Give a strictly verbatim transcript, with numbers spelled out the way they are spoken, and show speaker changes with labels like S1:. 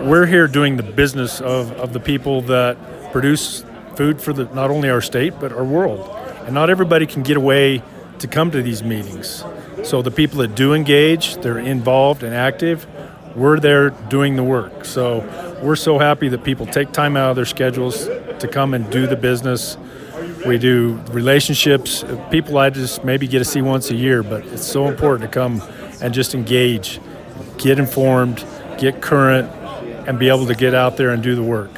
S1: we're here doing the business of, of the people that produce food for the, not only our state, but our world. And not everybody can get away to come to these meetings. So the people that do engage, they're involved and active, we're there doing the work. So we're so happy that people take time out of their schedules to come and do the business. We do relationships, people I just maybe get to see once a year, but it's so important to come and just engage, get informed, get current, and be able to get out there and do the work.